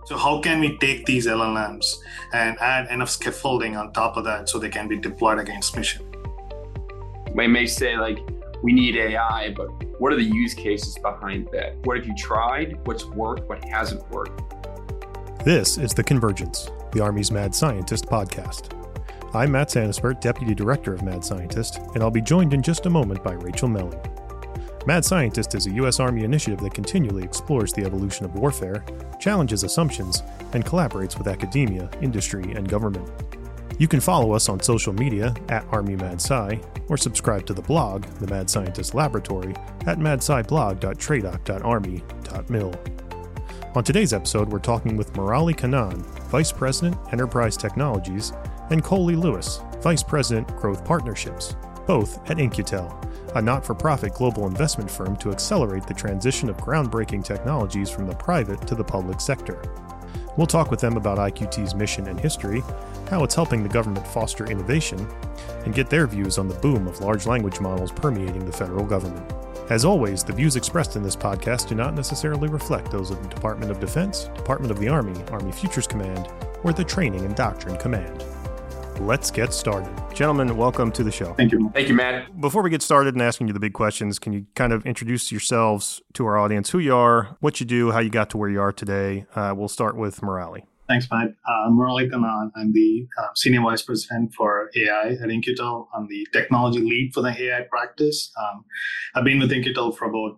So how can we take these LLMs and add enough scaffolding on top of that so they can be deployed against mission? We may say we need AI, but what are the use cases behind that? What have you tried? What's worked? What hasn't worked? This is The Convergence, the Army's Mad Scientist podcast. I'm Matt Santaspirt, Deputy Director of Mad Scientist, and I'll be joined in just a moment by Rachel Melling. Mad Scientist is a U.S. Army initiative that continually explores the evolution of warfare, challenges assumptions, and collaborates with academia, industry, and government. You can follow us on social media at ArmyMadSci, or subscribe to the blog, The Mad Scientist Laboratory, at madsciblog.tradoc.army.mil. On today's episode, we're talking with Murali Kannan, Vice President, Enterprise Technologies, and Coley Lewis, Vice President, Growth Partnerships, both at In-Q-Tel, a not-for-profit global investment firm to accelerate the transition of groundbreaking technologies from the private to the public sector. We'll talk with them about IQT's mission and history, how it's helping the government foster innovation, and get their views on the boom of large language models permeating the federal government. As always, the views expressed in this podcast do not necessarily reflect those of the Department of Defense, Department of the Army, Army Futures Command, or the Training and Doctrine Command. Let's get started. Gentlemen, welcome to the show. Thank you. Thank you, Matt. Before we get started and asking you the big questions, can you kind of introduce yourselves to our audience, who you are, what you do, how you got to where you are today? We'll start with Murali. Thanks, Matt. Murali Kannan. I'm the Senior Vice President for AI at In-Q-Tel. I'm the technology lead for the AI practice. I've been with In-Q-Tel for about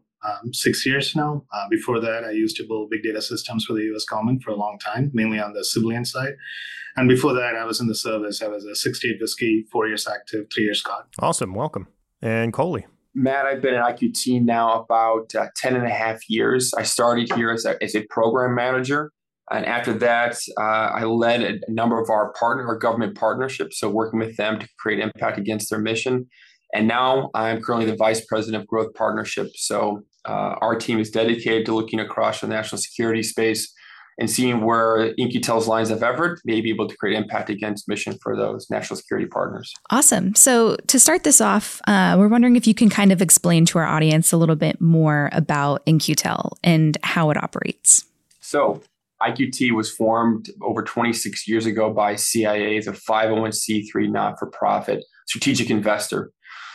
6 years now. Before that, I used to build big data systems for the U.S. government for a long time, mainly on the civilian side. And before that, I was in the service. I was a 68 Whiskey, 4 years active, 3 years Scott. Awesome. Welcome. And Coley. Matt, I've been at IQT now about 10 and a half years. I started here as a program manager. And after that, I led a number of our government partnerships, so working with them to create impact against their mission. And now I'm currently the Vice President of Growth Partnerships. So our team is dedicated to looking across the national security space and seeing where In-Q-Tel's lines of effort may be able to create impact against mission for those national security partners. Awesome. So to start this off, we're wondering if you can kind of explain to our audience a little bit more about In-Q-Tel and how it operates. So IQT was formed over 26 years ago by CIA as a 501c3 not-for-profit strategic investor.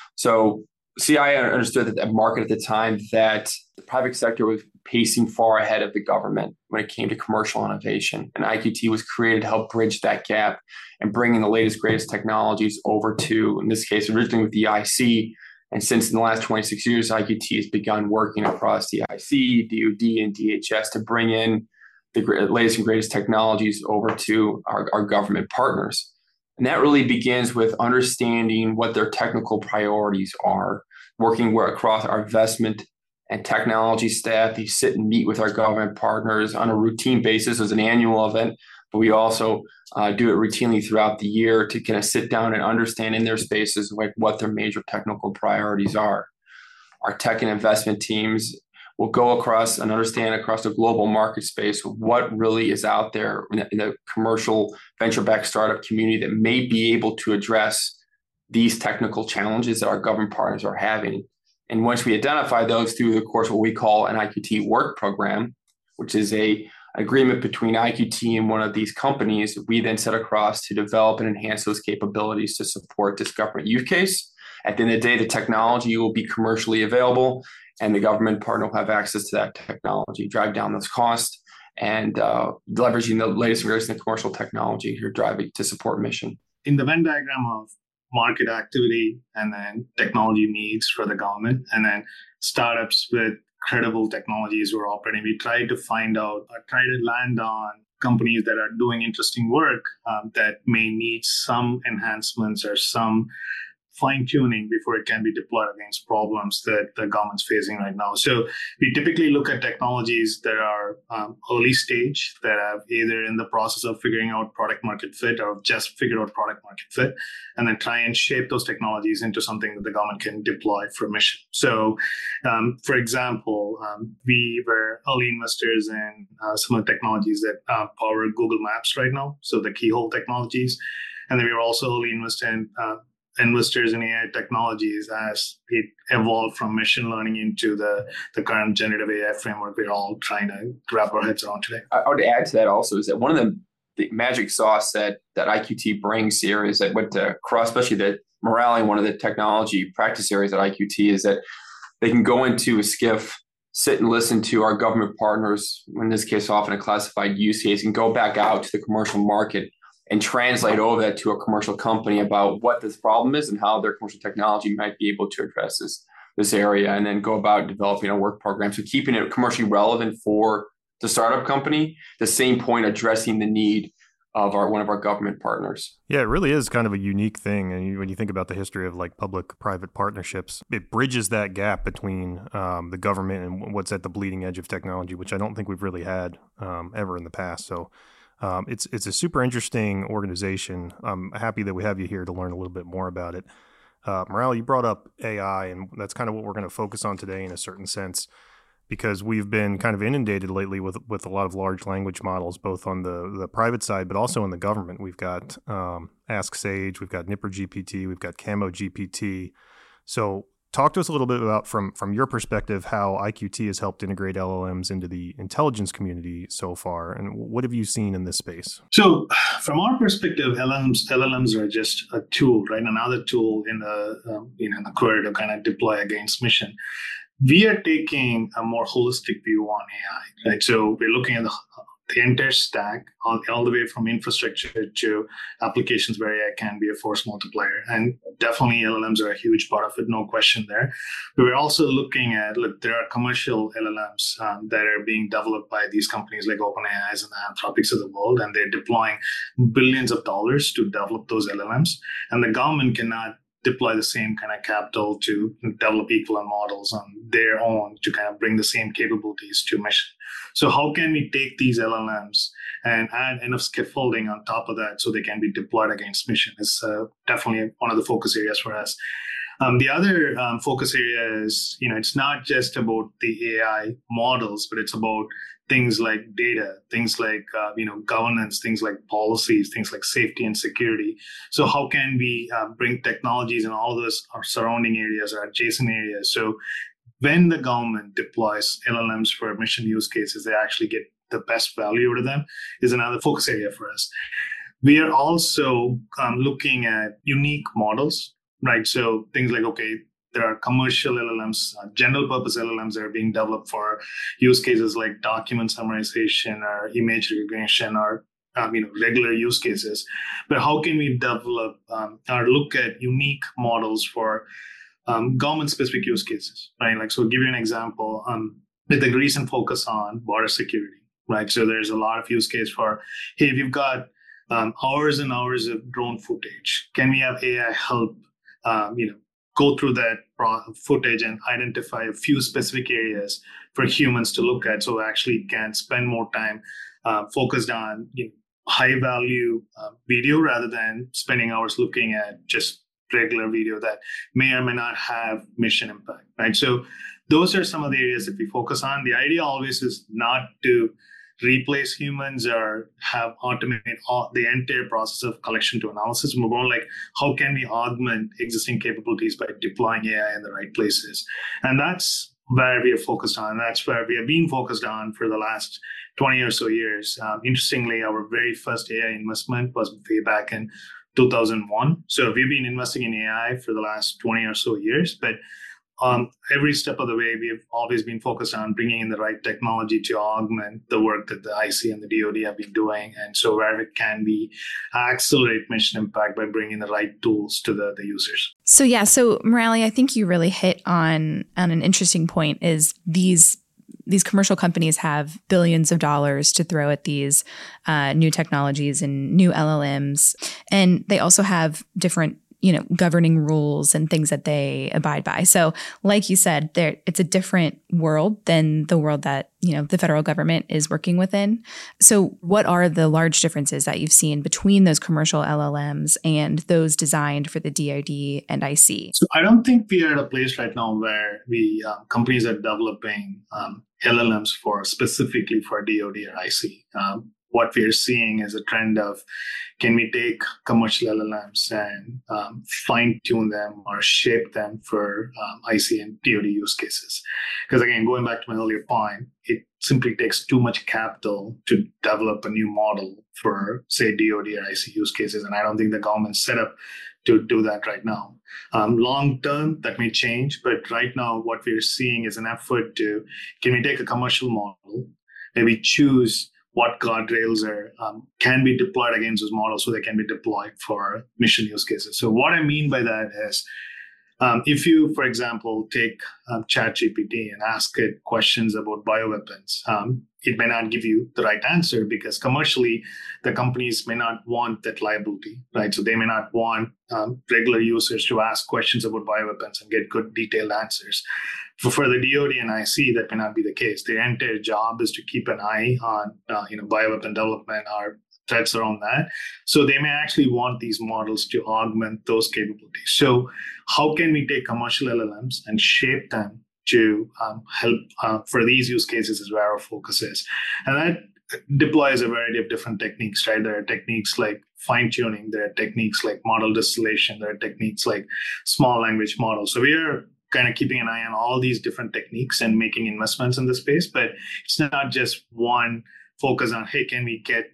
So CIA understood that the market at the time that the private sector was pacing far ahead of the government when it came to commercial innovation. And IQT was created to help bridge that gap and bring in the latest, greatest technologies over to, in this case, originally with the IC. And since in the last 26 years, IQT has begun working across the IC, DoD, and DHS to bring in the latest and greatest technologies over to our government partners. And that really begins with understanding what their technical priorities are, working across our investment and technology staff. They sit and meet with our government partners on a routine basis as an annual event, but we also do it routinely throughout the year to kind of sit down and understand in their spaces what their major technical priorities are. Our tech and investment teams will go across and understand across the global market space what really is out there in the commercial venture-backed startup community that may be able to address these technical challenges that our government partners are having. And once we identify those through the course, what we call an IQT work program, which is an agreement between IQT and one of these companies, we then set across to develop and enhance those capabilities to support this government use case. At the end of the day, the technology will be commercially available, and the government partner will have access to that technology, drive down those costs, and leveraging the latest and greatest in commercial technology to drive it to support mission. In the Venn diagram of market activity and then technology needs for the government, and then startups with credible technologies we're operating, we try to find out or try to land on companies that are doing interesting work that may need some enhancements or some fine-tuning before it can be deployed against problems that the government's facing right now. So we typically look at technologies that are early stage, that are either in the process of figuring out product market fit or just figured out product market fit, and then try and shape those technologies into something that the government can deploy for mission. So, for example, we were early investors in some of the technologies that power Google Maps right now, so the keyhole technologies. And then we were also early invested in investors in AI technologies as it evolved from machine learning into the current generative AI framework we're all trying to wrap our heads around today. I would add to that also is that one of the magic sauce that IQT brings here is that especially that Merali, one of the technology practice areas at IQT, is that they can go into a SCIF, sit and listen to our government partners, in this case, often a classified use case, and go back out to the commercial market and translate over that to a commercial company about what this problem is and how their commercial technology might be able to address this area, and then go about developing a work program. So keeping it commercially relevant for the startup company, the same point addressing the need of one of our government partners. Yeah, it really is kind of a unique thing. And when you think about the history of like public-private partnerships, it bridges that gap between the government and what's at the bleeding edge of technology, which I don't think we've really had ever in the past. So it's a super interesting organization. I'm happy that we have you here to learn a little bit more about it. Merali, you brought up AI, and that's kind of what we're going to focus on today in a certain sense, because we've been kind of inundated lately with a lot of large language models, both on the private side, but also in the government. We've got Ask Sage, we've got Nipper GPT, we've got Camo GPT. So talk to us a little bit about, from your perspective, how IQT has helped integrate LLMs into the intelligence community so far, and what have you seen in this space? So from our perspective, LLMs are just a tool, right? Another tool in the query to kind of deploy against mission. We are taking a more holistic view on AI, right? So we're looking at the entire stack, all the way from infrastructure to applications where AI can be a force multiplier. And definitely LLMs are a huge part of it, no question there. But we're also looking at, there are commercial LLMs that are being developed by these companies like OpenAI and the Anthropics of the world, and they're deploying billions of dollars to develop those LLMs. And the government cannot deploy the same kind of capital to develop equivalent models on their own to kind of bring the same capabilities to mission. So how can we take these LLMs and add enough scaffolding on top of that so they can be deployed against mission is definitely one of the focus areas for us. The other focus area is, it's not just about the AI models, but it's about things like data, things like governance, things like policies, things like safety and security. So how can we bring technologies in all of those our surrounding areas or adjacent areas? So when the government deploys LLMs for mission use cases, they actually get the best value out of them is another focus area for us. We are also looking at unique models, right? So things like, there are commercial LLMs, general purpose LLMs that are being developed for use cases like document summarization or image recognition or regular use cases. But how can we develop or look at unique models for government-specific use cases, right? So I'll give you an example with the recent focus on border security, right? So there's a lot of use case for, hey, we've got hours and hours of drone footage. Can we have AI help, go through that footage and identify a few specific areas for humans to look at, so we actually can spend more time focused on high value video rather than spending hours looking at just regular video that may or may not have mission impact, right? So those are some of the areas that we focus on. The idea always is not to replace humans or have automate the entire process of collection to analysis. We're more like, how can we augment existing capabilities by deploying AI in the right places? And that's where we are focused on. That's where we have been focused on for the last 20 or so years. Interestingly, our very first AI investment was way back in 2001. So we've been investing in AI for the last 20 or so years, but every step of the way, we have always been focused on bringing in the right technology to augment the work that the IC and the DoD have been doing. And so where it can be accelerate mission impact by bringing the right tools to the users. So Merali, I think you really hit on an interesting point is these commercial companies have billions of dollars to throw at these new technologies and new LLMs. And they also have different governing rules and things that they abide by. So like you said, it's a different world than the world that, the federal government is working within. So what are the large differences that you've seen between those commercial LLMs and those designed for the DoD and IC? So I don't think we are at a place right now where companies are developing LLMs specifically for DoD or IC. what we're seeing is a trend of, can we take commercial LLMs and fine tune them or shape them for IC and DoD use cases? Because again, going back to my earlier point, it simply takes too much capital to develop a new model for, say, DoD or IC use cases. And I don't think the government's set up to do that right now. Long term, that may change, but right now what we're seeing is an effort to, can we take a commercial model, maybe choose what guardrails can be deployed against those models so they can be deployed for mission use cases. So what I mean by that is, if you, for example, take ChatGPT and ask it questions about bioweapons, it may not give you the right answer because commercially, the companies may not want that liability, right? So they may not want regular users to ask questions about bioweapons and get good detailed answers. For the DoD and IC, that may not be the case. Their entire job is to keep an eye on bioweapon development or threats around that. So they may actually want these models to augment those capabilities. So how can we take commercial LLMs and shape them to help for these use cases is where our focus is. And that deploys a variety of different techniques, right? There are techniques like fine-tuning, there are techniques like model distillation, there are techniques like small language models. So we are kind of keeping an eye on all these different techniques and making investments in the space, but it's not just one focus on, hey, can we get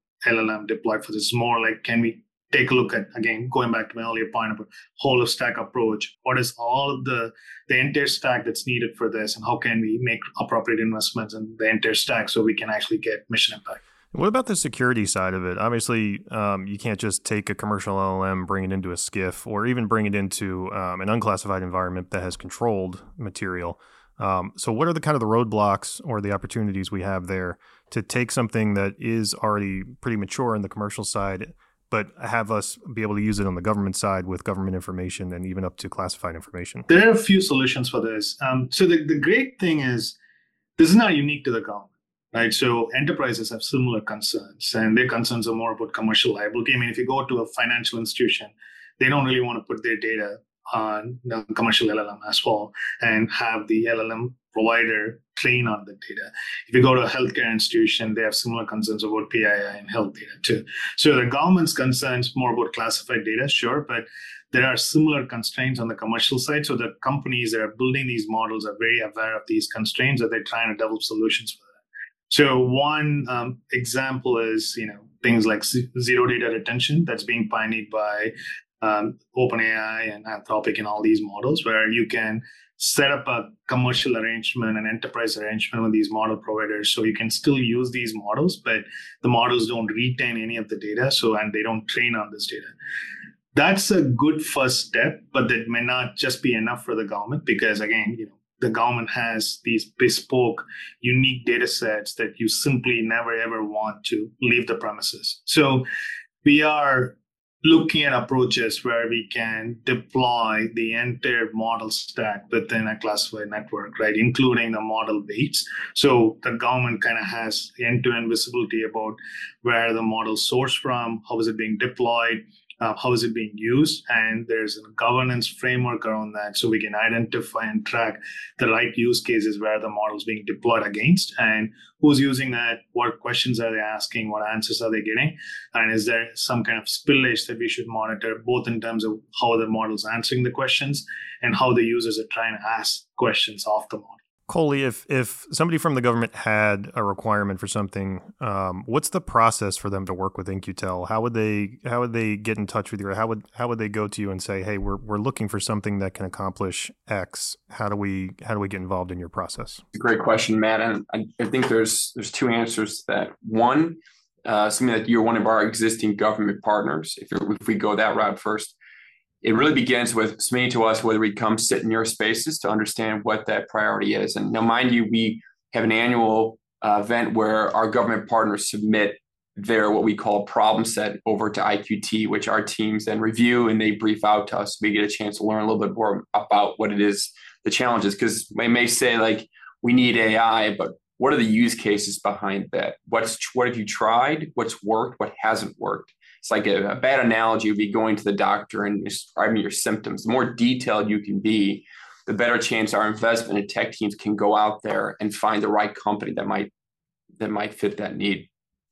LLM deployed for this? It's more like, can we take a look at, again, going back to my earlier point about whole of stack approach, what is all of the entire stack that's needed for this, and how can we make appropriate investments in the entire stack so we can actually get mission impact? What about the security side of it? Obviously, you can't just take a commercial LLM, bring it into a SCIF, or even bring it into an unclassified environment that has controlled material. So what are the kind of the roadblocks or the opportunities we have there to take something that is already pretty mature in the commercial side, but have us be able to use it on the government side with government information and even up to classified information? There are a few solutions for this. So the great thing is, this is not unique to the government, right? So enterprises have similar concerns, and their concerns are more about commercial liability. I mean, if you go to a financial institution, they don't really want to put their data on the commercial LLM as well and have the LLM provider train on the data. If you go to a healthcare institution, they have similar concerns about PII and health data too. So the government's concerns more about classified data, sure, but there are similar constraints on the commercial side. So the companies that are building these models are very aware of these constraints that they're trying to develop solutions for that. So one example is, things like zero data retention that's being pioneered by OpenAI and Anthropic and all these models, where you can set up a commercial arrangement, an enterprise arrangement with these model providers, so you can still use these models, but the models don't retain any of the data, and they don't train on this data. That's a good first step, but that may not just be enough for the government because, again, the government has these bespoke, unique data sets that you simply never ever want to leave the premises. So we are looking at approaches where we can deploy the entire model stack within a classified network, right, including the model weights. So the government kind of has end-to-end visibility about where the model sourced from, how is it being deployed, how is it being used, and there's a governance framework around that, so we can identify and track the right use cases where the model is being deployed against, and who's using that, what questions are they asking, what answers are they getting, and is there some kind of spillage that we should monitor, both in terms of how the model's answering the questions and how the users are trying to ask questions of the model. Coley, if somebody from the government had a requirement for something, what's the process for them to work with In-Q-Tel? How would they get in touch with you? Or how would they go to you and say, hey, we're looking for something that can accomplish X? How do we get involved in your process? It's a great question, Matt. And I think there's two answers to that. One, something that you're one of our existing government partners. If we go that route first, it really begins with submitting to us whether we come sit in your spaces to understand what that priority is. And now, mind you, we have an annual event where our government partners submit their what we call problem set over to IQT, which our teams then review and they brief out to us. We get a chance to learn a little bit more about what it is, the challenges, because they may say like, we need AI, but what are the use cases behind that? What have you tried? What's worked? What hasn't worked? It's like a bad analogy would be going to the doctor and describing your symptoms. The more detailed you can be, the better chance our investment and tech teams can go out there and find the right company that might fit that need.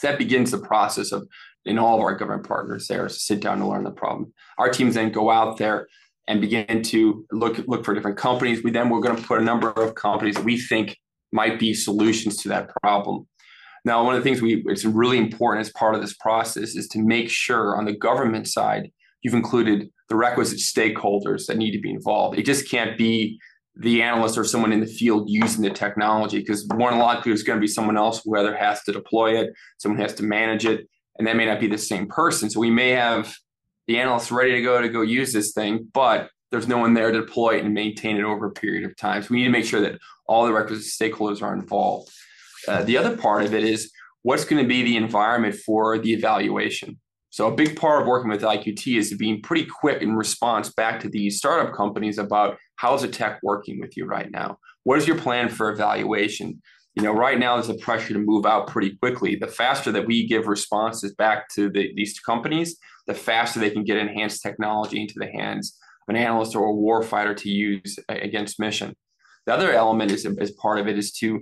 So that begins the process of, in all of our government partners there, is to sit down and learn the problem. Our teams then go out there and begin to look for different companies. We're going to put a number of companies that we think might be solutions to that problem. Now, one of the things it's really important as part of this process is to make sure on the government side, you've included the requisite stakeholders that need to be involved. It just can't be the analyst or someone in the field using the technology, because more than likely there's going to be someone else who either has to deploy it, someone has to manage it, and that may not be the same person. So we may have the analysts ready to go use this thing, but there's no one there to deploy it and maintain it over a period of time. So we need to make sure that all the requisite stakeholders are involved. The other part of it is what's going to be the environment for the evaluation. So a big part of working with IQT is being pretty quick in response back to these startup companies about how's the tech working with you right now? What is your plan for evaluation? Right now there's a pressure to move out pretty quickly. The faster that we give responses back to these companies, the faster they can get enhanced technology into the hands of an analyst or a warfighter to use against mission. The other element is part of it is to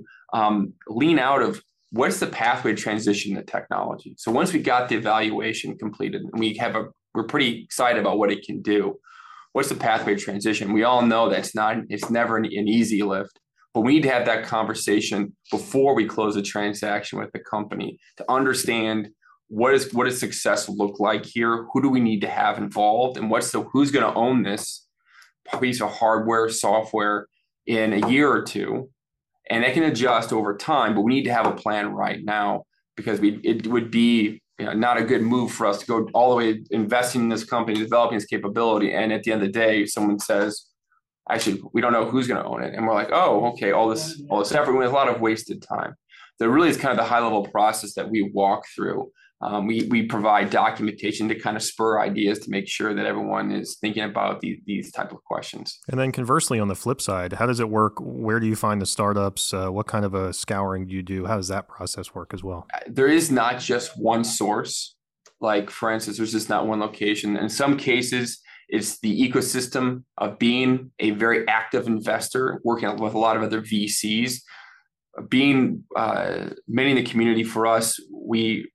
lean out of what's the pathway to transition to technology. So once we got the evaluation completed and we're pretty excited about what it can do, what's the pathway to transition? We all know that it's never an easy lift, but we need to have that conversation before we close a transaction with the company to understand what does success look like here? Who do we need to have involved? And who's going to own this piece of hardware, software in a year or two? And it can adjust over time, but we need to have a plan right now, because it would be not a good move for us to go all the way investing in this company, developing its capability. And at the end of the day, someone says, actually, we don't know who's going to own it. And we're like, oh, okay, all this effort with a lot of wasted time. There really is kind of the high level process that we walk through. We provide documentation to kind of spur ideas to make sure that everyone is thinking about these type of questions. And then conversely, on the flip side, how does it work? Where do you find the startups? What kind of a scouring do you do? How does that process work as well? There is not just one source. Like, for instance, there's just not one location. In some cases, it's the ecosystem of being a very active investor, working with a lot of other VCs. Being many in the community, for us, we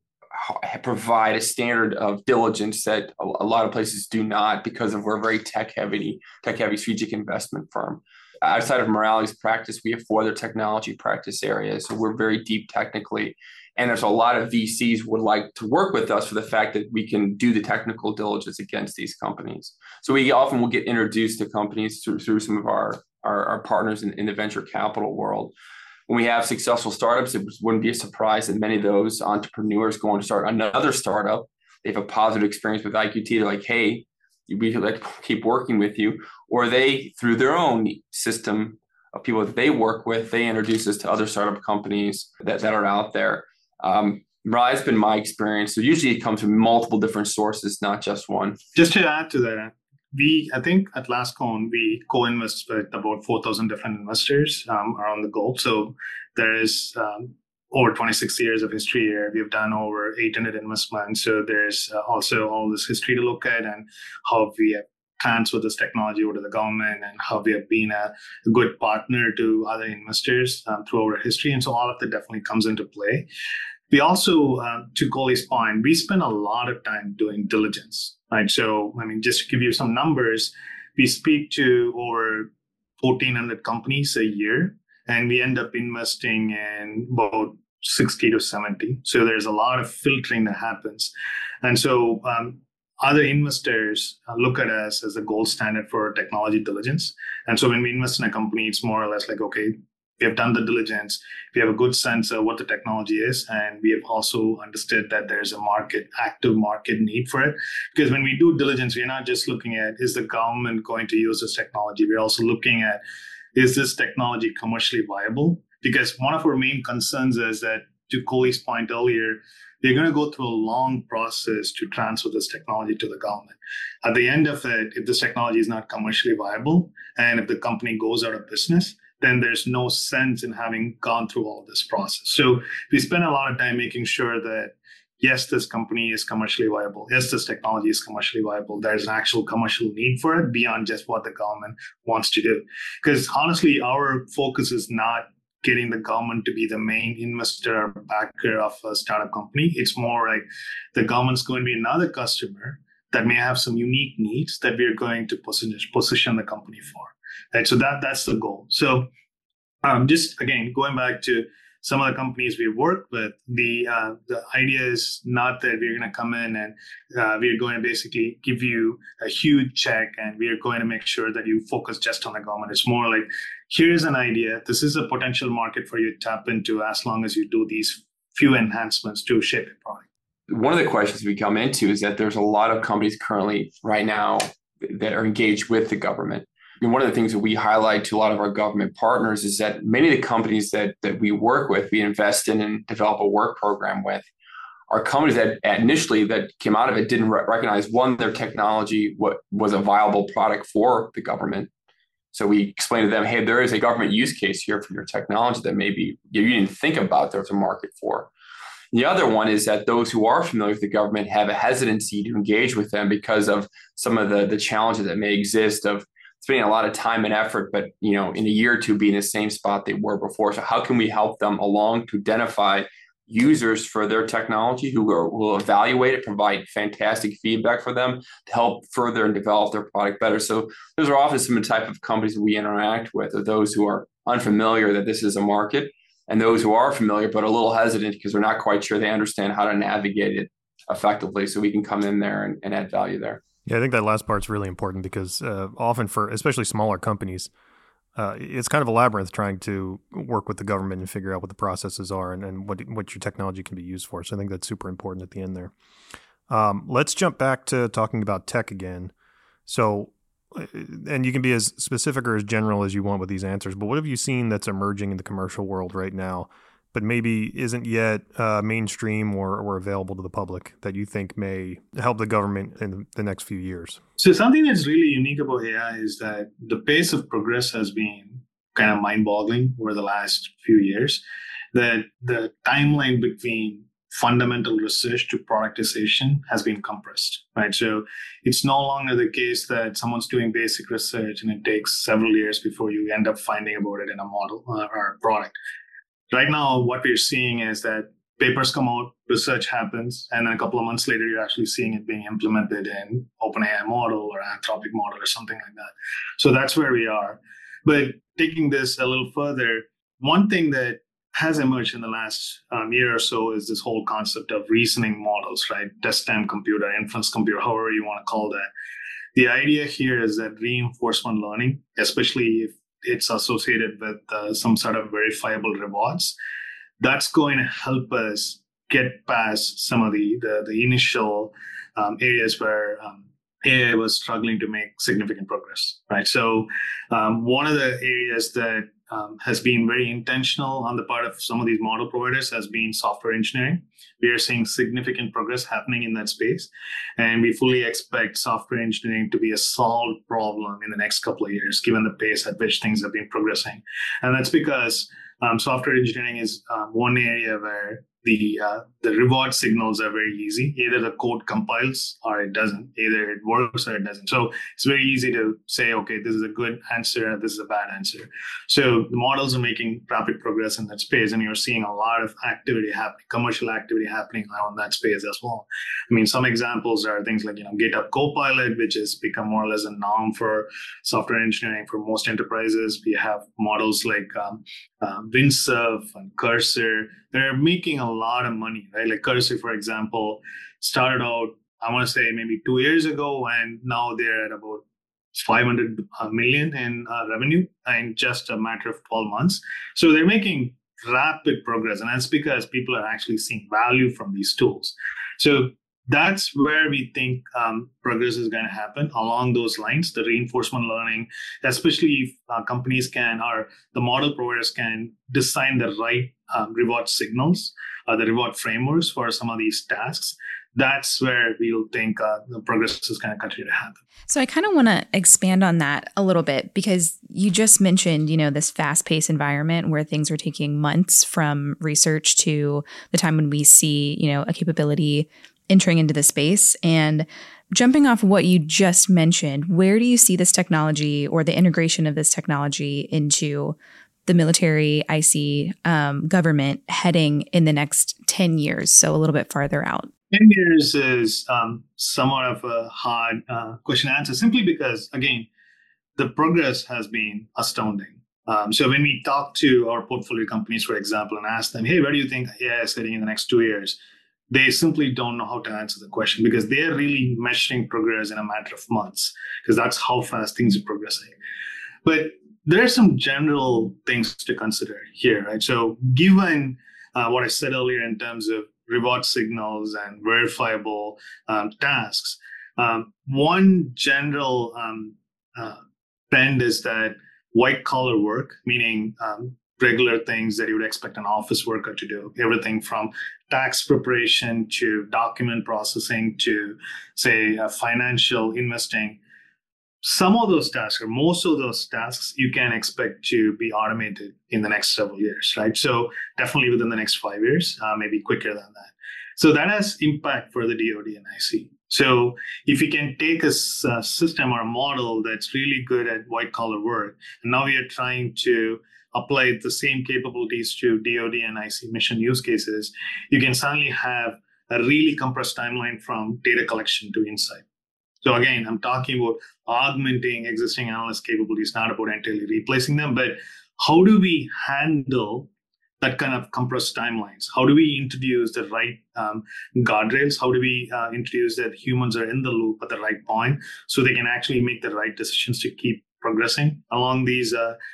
provide a standard of diligence that a lot of places do not, because we're a very tech-heavy strategic investment firm. Outside of Morali's practice, we have 4 other technology practice areas, so we're very deep technically. And there's a lot of VCs would like to work with us for the fact that we can do the technical diligence against these companies. So we often will get introduced to companies through some of our partners in the venture capital world. When we have successful startups, it wouldn't be a surprise that many of those entrepreneurs go on to start another startup. They have a positive experience with IQT. They're like, hey, we'd like to keep working with you. Or they, through their own system of people that they work with, they introduce us to other startup companies that are out there. That's been my experience. So usually it comes from multiple different sources, not just one. Just to add to that, I think at LastCon, we co-invest with about 4,000 different investors around the globe. So there is over 26 years of history here. We've done over 800 investments. So there's also all this history to look at, and how we have transferred this technology over to the government, and how we have been a good partner to other investors through our history. And so all of that definitely comes into play. We also, to Coley's point, we spend a lot of time doing diligence, right? So, just to give you some numbers, we speak to over 1,400 companies a year, and we end up investing in about 60 to 70. So there's a lot of filtering that happens. And so other investors look at us as a gold standard for technology diligence. And so when we invest in a company, it's more or less like, okay, we have done the diligence. We have a good sense of what the technology is. And we have also understood that there's a active market need for it. Because when we do diligence, we're not just looking at, is the government going to use this technology? We're also looking at, is this technology commercially viable? Because one of our main concerns is that, to Coley's point earlier, we're going to go through a long process to transfer this technology to the government. At the end of it, if this technology is not commercially viable, and if the company goes out of business, then there's no sense in having gone through all of this process. So we spend a lot of time making sure that, yes, this company is commercially viable. Yes, this technology is commercially viable. There's an actual commercial need for it beyond just what the government wants to do. Because honestly, our focus is not getting the government to be the main investor or backer of a startup company. It's more like the government's going to be another customer that may have some unique needs that we're going to position the company for. Right? So that's the goal. So just again, going back to some of the companies we work with, the idea is not that we're going to come in and we're going to basically give you a huge check and we're going to make sure that you focus just on the government. It's more like, here's an idea. This is a potential market for you to tap into as long as you do these few enhancements to shape your product. One of the questions we come into is that there's a lot of companies currently right now that are engaged with the government. And one of the things that we highlight to a lot of our government partners is that many of the companies that we work with, we invest in and develop a work program with, are companies that initially that came out of it didn't recognize, one, their technology was a viable product for the government. So we explained to them, hey, there is a government use case here for your technology that maybe you didn't think about there's a market for. The other one is that those who are familiar with the government have a hesitancy to engage with them because of some of the challenges that may exist of spending a lot of time and effort, but in a year or two be in the same spot they were before. So how can we help them along to identify users for their technology who will evaluate it, provide fantastic feedback for them to help further and develop their product better? So those are often some of the type of companies that we interact with, are those who are unfamiliar that this is a market, and those who are familiar but a little hesitant because they're not quite sure they understand how to navigate it effectively. So we can come in there and add value there. Yeah, I think that last part's really important because often for especially smaller companies, it's kind of a labyrinth trying to work with the government and figure out what the processes are and what your technology can be used for. So I think that's super important at the end there. Let's jump back to talking about tech again. So, and you can be as specific or as general as you want with these answers, but what have you seen that's emerging in the commercial world right now, but maybe isn't yet mainstream or available to the public that you think may help the government in the next few years? So something that's really unique about AI is that the pace of progress has been kind of mind-boggling over the last few years. That the timeline between fundamental research to productization has been compressed, right? So it's no longer the case that someone's doing basic research and it takes several years before you end up finding about it in a model or a product. Right now, what we're seeing is that papers come out, research happens, and then a couple of months later, you're actually seeing it being implemented in OpenAI model or Anthropic model or something like that. So that's where we are. But taking this a little further, one thing that has emerged in the last year or so is this whole concept of reasoning models, right? Test-time computer, inference computer, however you want to call that. The idea here is that reinforcement learning, especially if it's associated with some sort of verifiable rewards, that's going to help us get past some of the initial areas where AI was struggling to make significant progress, right? So one of the areas that has been very intentional on the part of some of these model providers has been software engineering. We are seeing significant progress happening in that space, and we fully expect software engineering to be a solved problem in the next couple of years, given the pace at which things have been progressing. And that's because software engineering is one area where the reward signals are very easy. Either the code compiles or it doesn't. Either it works or it doesn't. So it's very easy to say, okay, this is a good answer and this is a bad answer. So the models are making rapid progress in that space, and you're seeing a lot of activity happening, commercial activity happening around that space as well. I mean, some examples are things like GitHub Copilot, which has become more or less a norm for software engineering for most enterprises. We have models like Windsurf and Cursor. They're making a lot of money, right? Like Cursor, for example, started out, I want to say maybe 2 years ago, and now they're at about 500 million in revenue in just a matter of 12 months. So they're making rapid progress, and that's because people are actually seeing value from these tools. So that's where we think progress is going to happen along those lines, the reinforcement learning, especially if companies can, or the model providers can design the right reward signals, the reward frameworks for some of these tasks. That's where we'll think the progress is going to continue to happen. So I kind of want to expand on that a little bit, because you just mentioned, this fast-paced environment where things are taking months from research to the time when we see, a capability entering into the space. And jumping off what you just mentioned, where do you see this technology or the integration of this technology into the military, IC, government heading in the next 10 years, so a little bit farther out? 10 years is somewhat of a hard question to answer, simply because, again, the progress has been astounding. So when we talk to our portfolio companies, for example, and ask them, hey, where do you think AI is heading in the next 2 years? They simply don't know how to answer the question, because they're really measuring progress in a matter of months, because that's how fast things are progressing. But there are some general things to consider here, right? So given what I said earlier in terms of reward signals and verifiable tasks, one general trend is that white collar work, meaning regular things that you would expect an office worker to do, everything from tax preparation to document processing to, say, financial investing. Some of those tasks, or most of those tasks, you can expect to be automated in the next several years, right? So definitely within the next 5 years, maybe quicker than that. So that has impact for the DoD and IC. So if you can take a system or a model that's really good at white collar work, and now we are trying to apply the same capabilities to DoD and IC mission use cases, you can suddenly have a really compressed timeline from data collection to insight. So again, I'm talking about augmenting existing analyst capabilities, not about entirely replacing them, but how do we handle that kind of compressed timelines? How do we introduce the right guardrails? How do we introduce that humans are in the loop at the right point so they can actually make the right decisions to keep progressing along these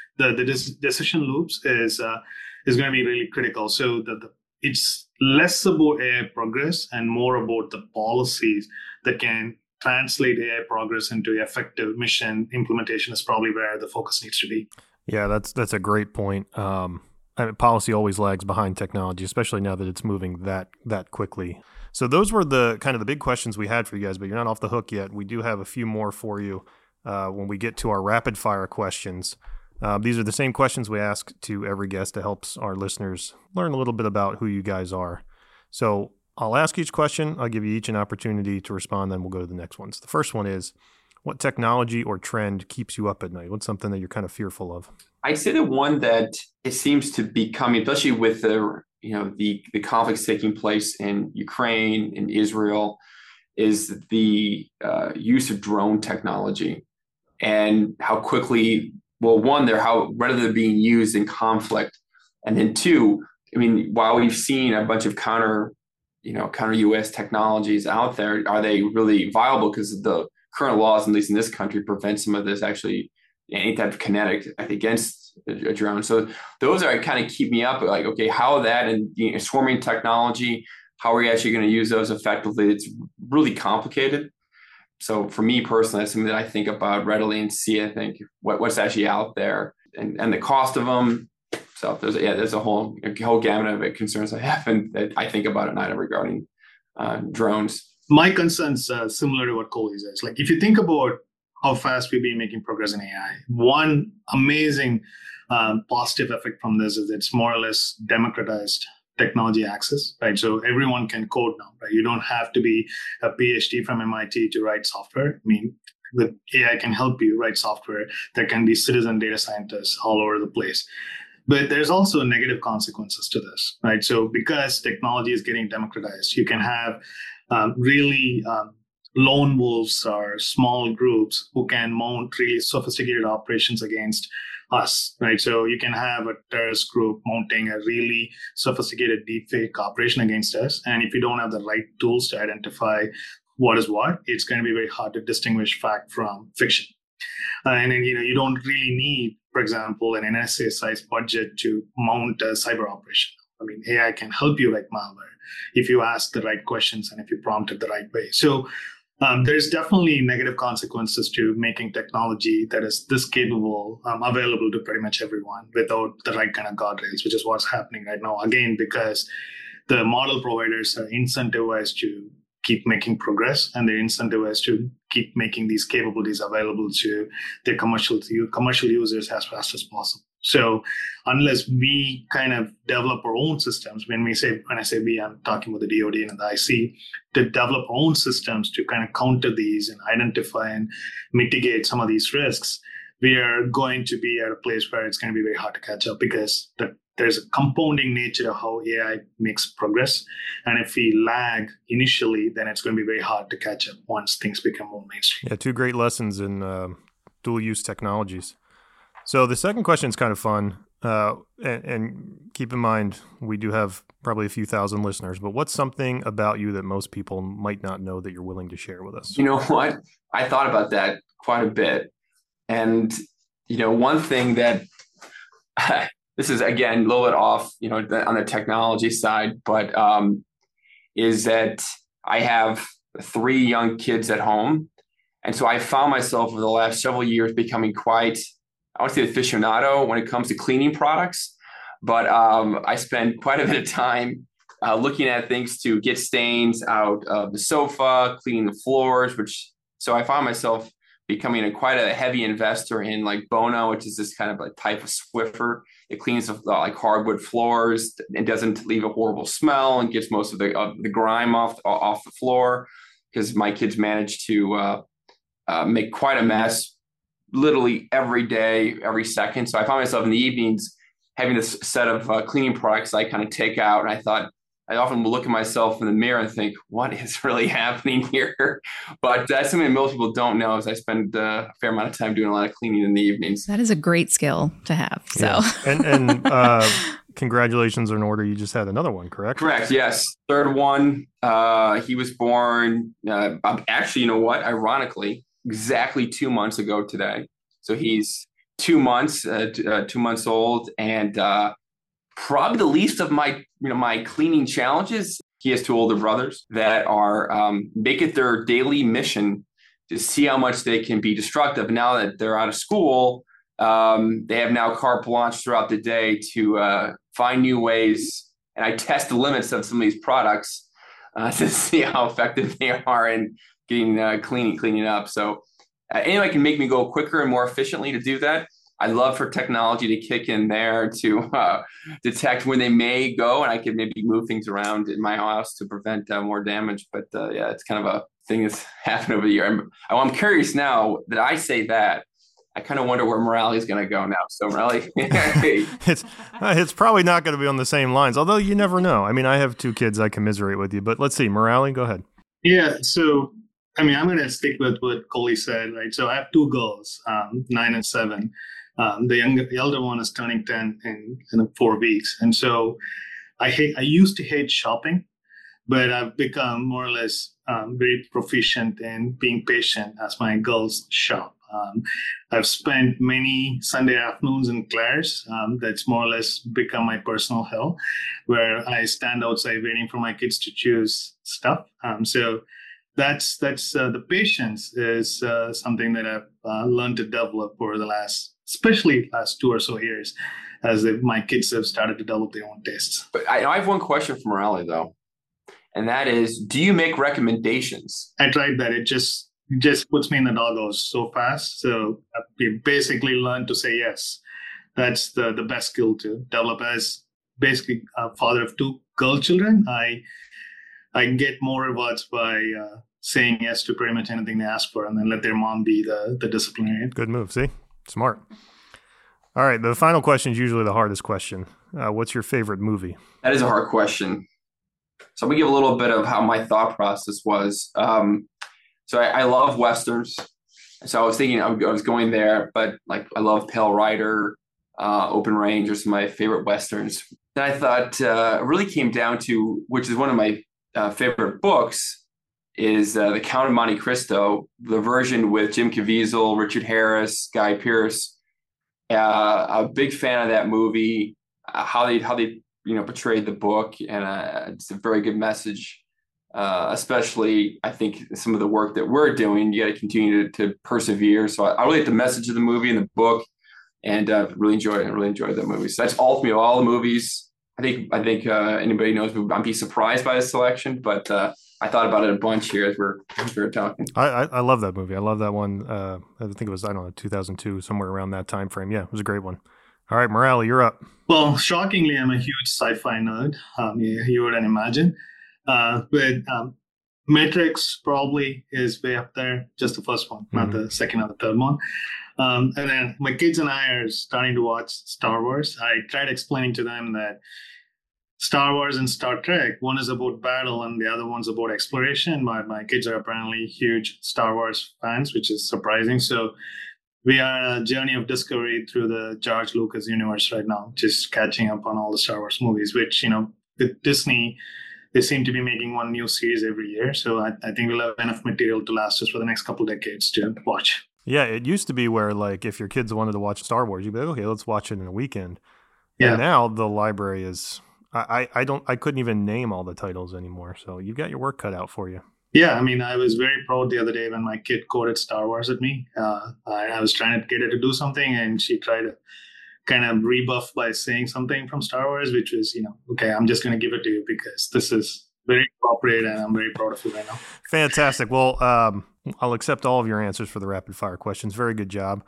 the decision loops is going to be really critical. So it's less about AI progress and more about the policies that can translate AI progress into effective mission implementation is probably where the focus needs to be. Yeah, that's a great point. I mean, policy always lags behind technology, especially now that it's moving that quickly. So those were the kind of the big questions we had for you guys, but you're not off the hook yet. We do have a few more for you when we get to our rapid fire questions. These are the same questions we ask to every guest to help our listeners learn a little bit about who you guys are. So I'll ask each question. I'll give you each an opportunity to respond, then we'll go to the next ones. The first one is, what technology or trend keeps you up at night? What's something that you're kind of fearful of? I'd say the one that it seems to be coming, especially with the conflicts taking place in Ukraine and Israel, is the use of drone technology and how quickly, well, one, how readily they're being used in conflict, and then two, I mean, while we've seen a bunch of counter U.S. technologies out there, are they really viable? Because the current laws, at least in this country, prevent some of this actually any type of kinetic against a drone. So those are kind of keep me up. Like, okay, how that and swarming technology, how are we actually going to use those effectively? It's really complicated. So for me personally, that's something that I think about readily and see. I think what's actually out there and the cost of them. So there's a whole gamut of concerns I have, and that I think about at night regarding drones. My concerns are similar to what Coley says. Like, if you think about how fast we've been making progress in AI, one amazing positive effect from this is it's more or less democratized technology access, right? So everyone can code now, right? You don't have to be a PhD from MIT to write software. I mean, with AI can help you write software. There can be citizen data scientists all over the place. But there's also negative consequences to this, right? So because technology is getting democratized, you can have really lone wolves or small groups who can mount really sophisticated operations against us, right? So you can have a terrorist group mounting a really sophisticated deepfake operation against us. And if you don't have the right tools to identify what is what, it's going to be very hard to distinguish fact from fiction. And then, you don't really need, for example, an NSA-sized budget to mount a cyber operation. I mean, AI can help you write malware if you ask the right questions and if you prompt it the right way. So there's definitely negative consequences to making technology that is this capable available to pretty much everyone without the right kind of guardrails, which is what's happening right now. Again, because the model providers are incentivized to keep making progress, and they're incentivized to keep making these capabilities available to their commercial users as fast as possible. So unless we kind of develop our own systems, when I say we, I'm talking about the DoD and the IC, to develop our own systems to kind of counter these and identify and mitigate some of these risks, we are going to be at a place where it's going to be very hard to catch up because there's a compounding nature of how AI makes progress. And if we lag initially, then it's going to be very hard to catch up once things become more mainstream. Yeah, two great lessons in dual-use technologies. So the second question is kind of fun. And keep in mind, we do have probably a few thousand listeners, but what's something about you that most people might not know that you're willing to share with us? You know what? I thought about that quite a bit. And, one thing that this is, again, a little bit off, on the technology side, but is that I have 3 young kids at home. And so I found myself over the last several years becoming quite, I want to say, aficionado when it comes to cleaning products. But I spend quite a bit of time looking at things to get stains out of the sofa, cleaning the floors, so I found myself becoming quite a heavy investor in like Bono, which is this kind of like type of Swiffer. It cleans like hardwood floors and doesn't leave a horrible smell and gets most of the grime off the floor, because my kids manage to make quite a mess literally every day, every second. So I found myself in the evenings having this set of cleaning products I kind of take out. And I often look at myself in the mirror and think, what is really happening here? But that's something that most people don't know, is I spend a fair amount of time doing a lot of cleaning in the evenings. That is a great skill to have. So, yeah. And congratulations are in order. You just had another one, correct? Correct. Yes. Third one. He was born, actually, you know what? Ironically, exactly 2 months ago today. So he's 2 months, 2 months old, and probably the least of my cleaning challenges. He has 2 older brothers that are make it their daily mission to see how much they can be destructive. Now that they're out of school, they have now carte blanche throughout the day to find new ways. And I test the limits of some of these products to see how effective they are in getting cleaning up. So anyway, can make me go quicker and more efficiently to do that. I love for technology to kick in there to detect when they may go, and I can maybe move things around in my house to prevent more damage. But yeah, it's kind of a thing that's happened over the year. I'm curious now that I say that. I kind of wonder where Murali is going to go now. So Murali, it's probably not going to be on the same lines, although you never know. I mean, I have 2 kids. I commiserate with you, but let's see. Murali, go ahead. Yeah. So, I mean, I'm going to stick with what Coley said, right? So I have 2 girls, 9 and 7. The elder one is turning 10 in 4 weeks. And so I used to hate shopping, but I've become more or less very proficient in being patient as my girls shop. I've spent many Sunday afternoons in Claire's. That's more or less become my personal hell, where I stand outside waiting for my kids to choose stuff. So that's the patience is something that I've learned to develop over the last 2 or so years, as my kids have started to develop their own tastes. But I have one question for Murali, though, and that is, do you make recommendations? I tried that. It just puts me in the doghouse so fast. So we basically learned to say yes. That's the best skill to develop. As basically a father of 2 girl children, I get more rewards by saying yes to pretty much anything they ask for, and then let their mom be the disciplinarian. Good move. See? Smart. All right. The final question is usually the hardest question. What's your favorite movie? That is a hard question. So I'm going to give a little bit of how my thought process was. So I love Westerns. So I was thinking I was going there, but like I love Pale Rider, Open Range are some of my favorite Westerns. Then I thought it really came down to, which is one of my favorite books, is The Count of Monte Cristo, the version with Jim Caviezel, Richard Harris, Guy Pearce. A big fan of that movie, how they portrayed the book, and it's a very good message. Especially, I think some of the work that we're doing, you got to continue to persevere. So I really like the message of the movie and the book, and really enjoyed that movie. So that's ultimately all the movies. I think anybody knows I'd be surprised by the selection, but I thought about it a bunch here as we're talking. I love that movie. I love that one. I think it was, 2002, somewhere around that time frame. Yeah, it was a great one. All right, Murali, you're up. Well, shockingly, I'm a huge sci-fi nerd. You wouldn't imagine. But Matrix probably is way up there, just the first one, not the second or the third one. And then my kids and I are starting to watch Star Wars. I tried explaining to them that Star Wars and Star Trek, one is about battle and the other one's about exploration. My kids are apparently huge Star Wars fans, which is surprising. So we are on a journey of discovery through the George Lucas universe right now, just catching up on all the Star Wars movies, which, with Disney, they seem to be making one new series every year. So I think we'll have enough material to last us for the next couple of decades to watch. Yeah, it used to be where, like, if your kids wanted to watch Star Wars, you'd be like, okay, let's watch it in a weekend. Yeah. And now the library is... I couldn't even name all the titles anymore. So you've got your work cut out for you. Yeah, I mean, I was very proud the other day when my kid quoted Star Wars at me. I was trying to get her to do something, and she tried to kind of rebuff by saying something from Star Wars, which was, okay, I'm just going to give it to you because this is very appropriate, and I'm very proud of you right now. Fantastic. Well, I'll accept all of your answers for the rapid fire questions. Very good job.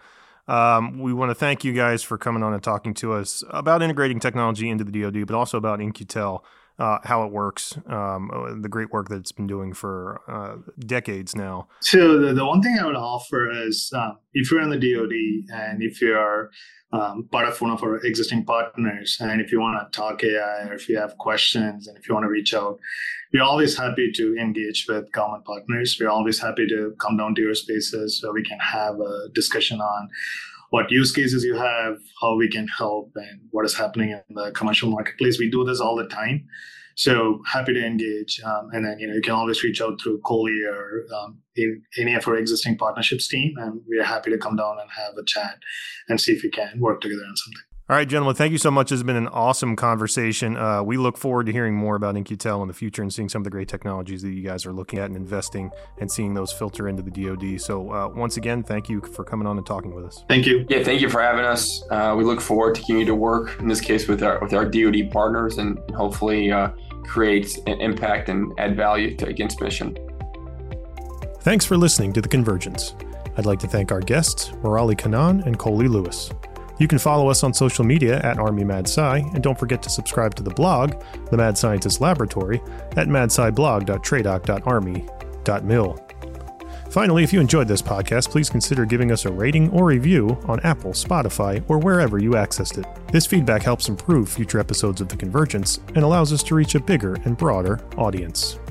We want to thank you guys for coming on and talking to us about integrating technology into the DoD, but also about In-Q-Tel, how it works, the great work that it's been doing for decades now. So the one thing I would offer is if you're in the DoD and if you're part of one of our existing partners, and if you want to talk AI or if you have questions and if you want to reach out, we're always happy to engage with government partners. We're always happy to come down to your spaces so we can have a discussion on what use cases you have, how we can help, and what is happening in the commercial marketplace. We do this all the time. So happy to engage. And then, you can always reach out through Coley or in any of our existing partnerships team. And we're happy to come down and have a chat and see if we can work together on something. All right, gentlemen, thank you so much. This has been an awesome conversation. We look forward to hearing more about In-Q-Tel in the future and seeing some of the great technologies that you guys are looking at and investing and seeing those filter into the DoD. So once again, thank you for coming on and talking with us. Thank you. Yeah, thank you for having us. We look forward to continue to work, in this case, with our DoD partners and hopefully create an impact and add value against mission. Thanks for listening to The Convergence. I'd like to thank our guests, Murali Kannan and Coley Lewis. You can follow us on social media at ArmyMadSci, and don't forget to subscribe to the blog, The Mad Scientist Laboratory, at madsciblog.tradoc.army.mil. Finally, if you enjoyed this podcast, please consider giving us a rating or review on Apple, Spotify, or wherever you accessed it. This feedback helps improve future episodes of The Convergence and allows us to reach a bigger and broader audience.